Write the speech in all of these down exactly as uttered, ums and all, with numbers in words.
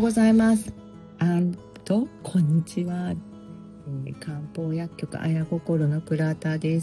ございます。アンとこんにちは。えー、漢方薬局あや心の倉田です。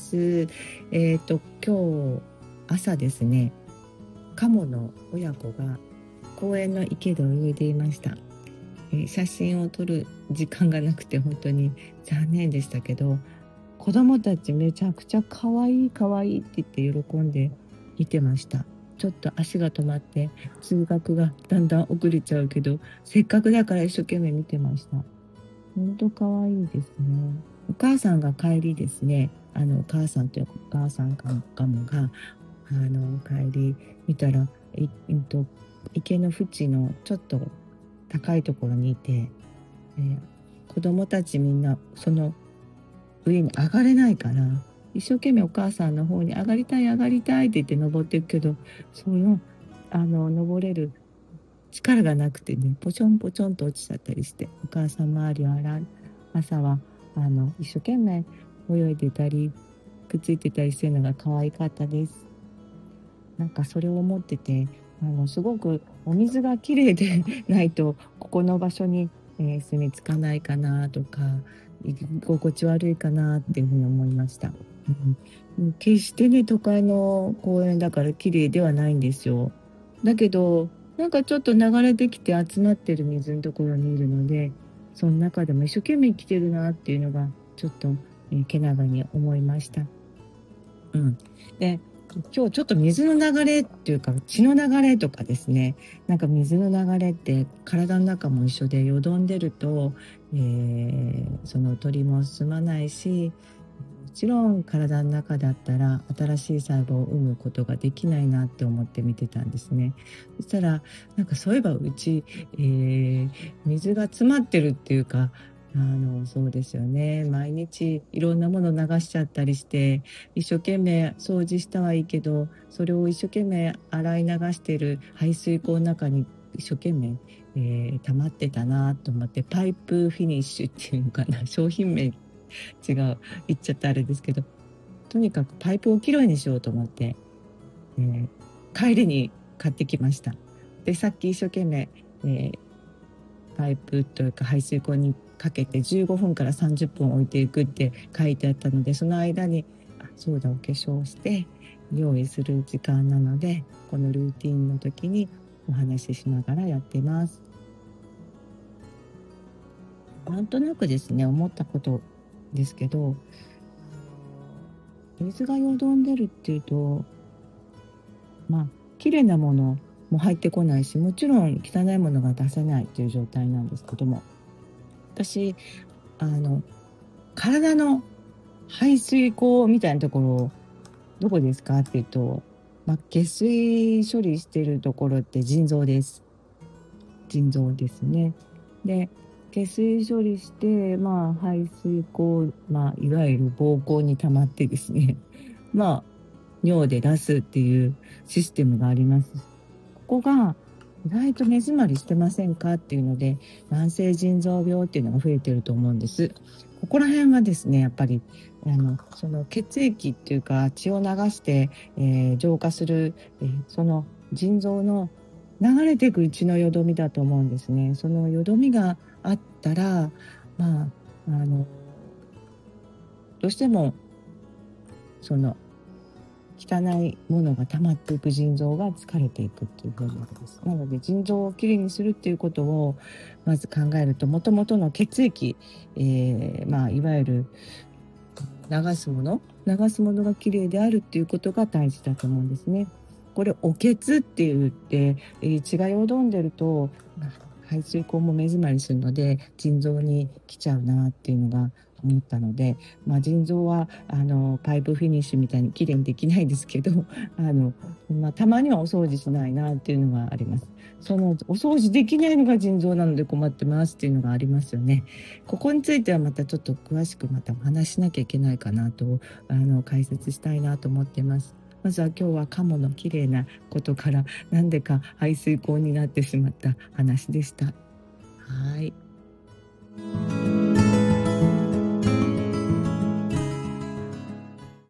えっ、ー、と今日朝ですね、カモの親子が公園の池で泳いでいました。えー、写真を撮る時間がなくて本当に残念でしたけど、子供たちめちゃくちゃ可愛い可愛いって言って喜んで見てました。ちょっと足が止まって通学がだんだん遅れちゃうけど、せっかくだから一生懸命見てました。本当可愛いですね。お母さんが帰りですね、あのお母さんというかお母さんかもがあの帰り見たら、い、えっと、池の縁のちょっと高いところにいて、えー、子供たちみんなその上に上がれないから一生懸命お母さんの方に上がりたい上がりたいって言って登っていくけど、そのあの登れる力がなくてね、ポチョンポチョンと落ちちゃったりして、お母さん周りを洗う朝はあの一生懸命泳いでたりくっついてたりしてるのが可愛かったです。なんかそれを思ってて、あのすごくお水がきれいでないとここの場所に、えー、住み着かないかなとか、居心地悪いかなっていうふうに思いました。うん、決してね都会の公園だから綺麗ではないんですよ。だけどなんかちょっと流れてきて集まってる水のところにいるので、その中でも一生懸命生きてるなっていうのがちょっと、えー、けながに思いました。うん、で今日ちょっと水の流れっていうか血の流れとかですね、なんか水の流れって体の中も一緒でよどんでると、えー、その鳥も進まないし、もちろん体の中だったら新しい細胞を生むことができないなって思って見てたんですね。そしたらなんかそういえばうち、えー、水が詰まってるっていうか、あのそうですよね、毎日いろんなもの流しちゃったりして一生懸命掃除したはいいけど、それを一生懸命洗い流してる排水溝の中に一生懸命、えー、溜まってたなと思って、パイプフィニッシュっていうのかな、商品名違う言っちゃったあれですけど、とにかくパイプをきれいにしようと思って、えー、帰りに買ってきました。でさっき一生懸命、えー、パイプというか排水溝にかけてじゅうごふんからさんじゅっぷん置いていくって書いてあったので、その間にあそうだお化粧して用意する時間なので、このルーティンの時にお話ししながらやっています。なんとなくですね思ったことですけど、水がよどんでるっていうと、まあ綺麗なものも入ってこないし、もちろん汚いものが出せないという状態なんですけども、私あの体の排水溝みたいなところどこですかっていうと、まあ、下水処理してるところって腎臓です。腎臓ですね。で下水処理して、まあ、排水溝、まあ、いわゆる膀胱に溜まってですねまあ尿で出すっていうシステムがあります。ここが意外と目詰まりしてませんかっていうので、慢性腎臓病っていうのが増えてると思うんです。ここら辺はですねやっぱりあのその血液っていうか血を流して、えー、浄化する、えー、その腎臓の流れていく血のよどみだと思うんですね。そのよどみがあったら、まああのどうしてもその汚いものが溜まっていく腎臓が疲れていくっていう風になります。なので腎臓をきれいにするっていうことをまず考えると、もともとの血液、えー、まあいわゆる流すもの流すものがきれいであるっていうことが大事だと思うんですね。これお血って言って、えー、血がよどんでると排水溝も目詰まりするので腎臓に来ちゃうなっていうのが思ったので、まあ、腎臓はあのパイプフィニッシュみたいにきれいにできないですけどあの、まあ、たまにはお掃除しないなっていうのがあります。そのお掃除できないのが腎臓なので困ってますっていうのがありますよね。ここについてはまたちょっと詳しくまたお話ししなきゃいけないかなとあの解説したいなと思ってます。まずは今日はカモの綺麗なことから、なんでか排水溝になってしまった話でした。はい。